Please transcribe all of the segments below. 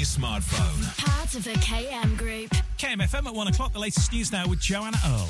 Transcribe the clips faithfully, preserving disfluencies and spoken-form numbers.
your smartphone. Part of the K M Group. K M F M at one o'clock. The latest news now with Joanna Earl.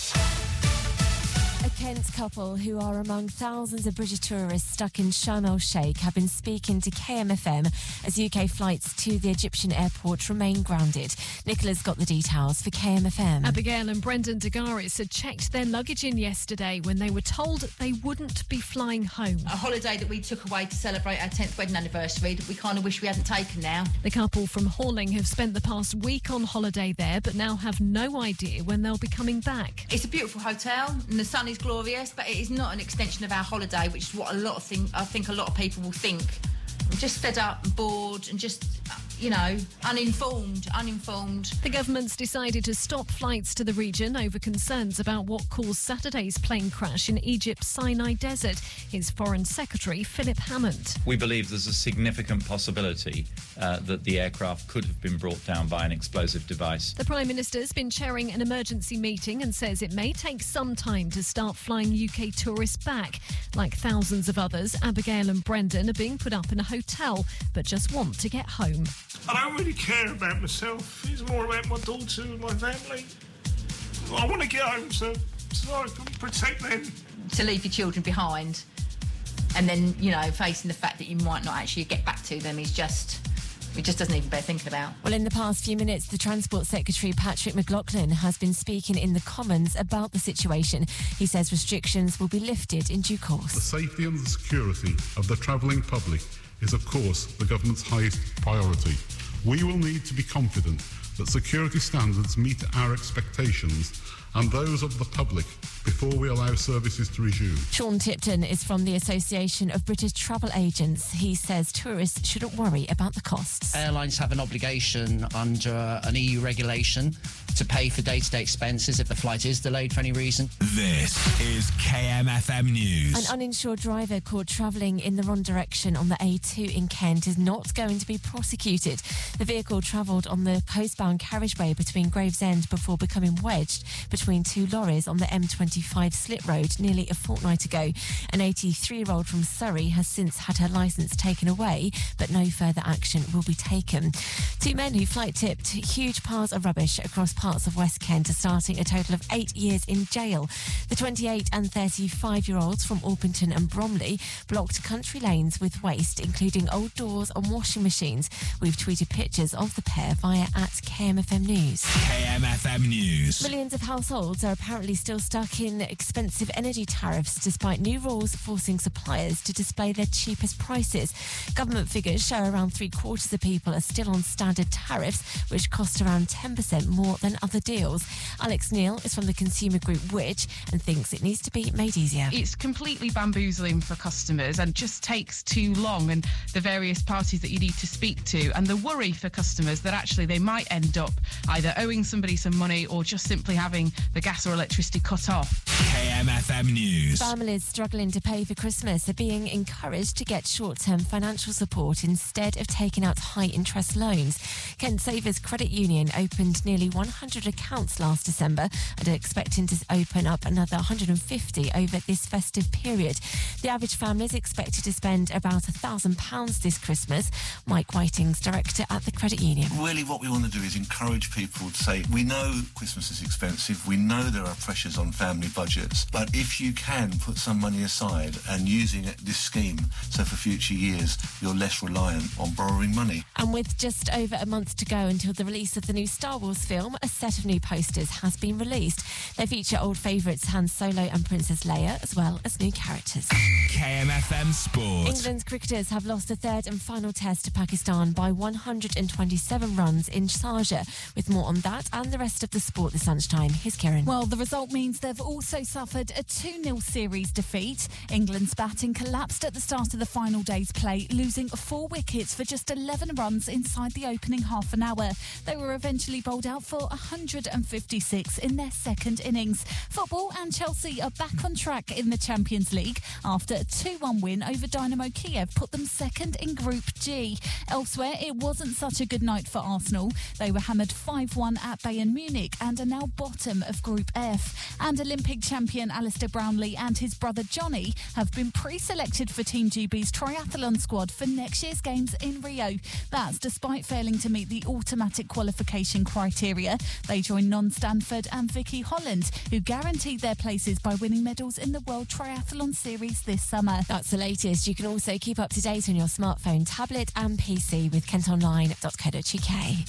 A Kent couple who are among thousands of British tourists stuck in Sharm el-Sheikh have been speaking to K M F M as U K flights to the Egyptian airport remain grounded. Nicola's got the details for K M F M. Abigail and Brendan Degaris had checked their luggage in yesterday when they were told they wouldn't be flying home. A holiday that we took away to celebrate our tenth wedding anniversary that we kind of wish we hadn't taken now. The couple from Horling have spent the past week on holiday there but now have no idea when they'll be coming back. It's a beautiful hotel and the sun is glorious, but it is not an extension of our holiday, which is what a lot of thing I think a lot of people will think. I'm just fed up and bored and just, you know, uninformed, uninformed. The government's decided to stop flights to the region over concerns about what caused Saturday's plane crash in Egypt's Sinai Desert. Here's Foreign Secretary Philip Hammond. We believe there's a significant possibility uh, that the aircraft could have been brought down by an explosive device. The Prime Minister's been chairing an emergency meeting and says it may take some time to start flying U K tourists back. Like thousands of others, Abigail and Brendan are being put up in a hotel but just want to get home. I don't really care about myself. It's more about my daughter and my family. I want to get home so, so I can protect them. To leave your children behind and then, you know, facing the fact that you might not actually get back to them is just... It just doesn't even bear thinking about. Well, in the past few minutes, the Transport Secretary, Patrick McLaughlin, has been speaking in the Commons about the situation. He says restrictions will be lifted in due course. The safety and the security of the travelling public is, of course, the government's highest priority. We will need to be confident that security standards meet our expectations and those of the public before we allow services to resume. Sean Tipton is from the Association of British Travel Agents. He says tourists shouldn't worry about the costs. Airlines have an obligation under an E U regulation to pay for day-to-day expenses if the flight is delayed for any reason. This is K M F M News. An uninsured driver caught travelling in the wrong direction on the A two in Kent is not going to be prosecuted. The vehicle travelled on the coastbound carriageway between Gravesend before becoming wedged between two lorries on the M twenty-five Slit Road nearly a fortnight ago. An eighty-three-year-old from Surrey has since had her licence taken away, but no further action will be taken. Two men who flight-tipped huge piles of rubbish across parts of West Kent are starting a total of eight years in jail. The twenty-eight and thirty-five-year-olds from Orpington and Bromley blocked country lanes with waste, including old doors and washing machines. We've tweeted pictures of the pair via at K M F M News. K M F M News. Millions of households are apparently still stuck in expensive energy tariffs despite new rules forcing suppliers to display their cheapest prices. Government figures show around three quarters of people are still on standard tariffs, which cost around ten percent more than other deals. Alex Neil is from the consumer group Which and thinks it needs to be made easier. It's completely bamboozling for customers and just takes too long, and the various parties that you need to speak to, and the worry for customers that actually they might end up either owing somebody some money or just simply having the gas or electricity cut off. K M F M News. Families struggling to pay for Christmas are being encouraged to get short-term financial support instead of taking out high-interest loans. Kent Savers Credit Union opened nearly one hundred accounts last December and are expecting to open up another one hundred fifty over this festive period. The average family is expected to spend about one thousand pounds this Christmas. Mike Whiting's director at the credit union. Really what we want to do is encourage people to say, we know Christmas is expensive, we know there are pressures on family budgets, but if you can put some money aside and using this scheme so for future years you're less reliant on borrowing money. And with just over a month to go until the release of the new Star Wars film, a set of new posters has been released. They feature old favourites Han Solo and Princess Leia, as well as new characters. K M F M Sport. England's cricketers have lost the third and final test to Pakistan by one hundred twenty-seven runs in Sharjah. With more on that and the rest of the sport this lunchtime, here's Kieran. Well, the result means they've also suffered a two nil series defeat. England's batting collapsed at the start of the final day's play, losing four wickets for just eleven runs inside the opening half an hour. They were eventually bowled out for one hundred fifty-six in their second innings. Football and Chelsea are back on track in the Champions League after a two one win over Dynamo Kiev put them second in Group G. Elsewhere, it wasn't such a good night for Arsenal. They were hammered five one at Bayern Munich and are now bottom of Group F. And Olympic champion Alistair Brownlee and his brother Johnny have been pre-selected for Team G B's triathlon squad for next year's Games in Rio. That's despite failing to meet the automatic qualification criteria. They join Non Stanford and Vicky Holland, who guaranteed their places by winning medals in the World Triathlon Series this summer. That's the latest. You can also keep up to date on your smartphone, tablet and P C with kent online dot co dot uk.